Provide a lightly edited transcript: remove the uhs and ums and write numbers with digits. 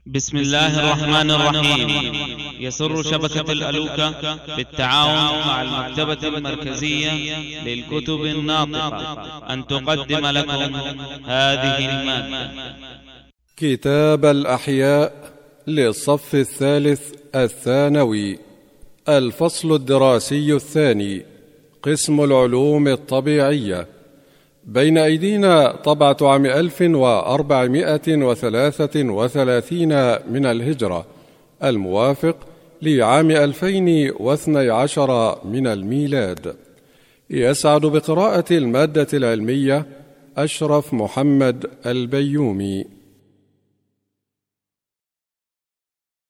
بسم الله الرحمن الرحيم. يسر شبكة الألوكة بالتعاون مع المكتبة المركزية للكتب الناطقة أن تقدم لكم هذه المادة. كتاب الأحياء للصف الثالث الثانوي، الفصل الدراسي الثاني، قسم العلوم الطبيعية. بين أيدينا طبعة عام 1433 من الهجرة، الموافق لعام 2012 من الميلاد. يسعد بقراءة المادة العلمية أشرف محمد البيومي.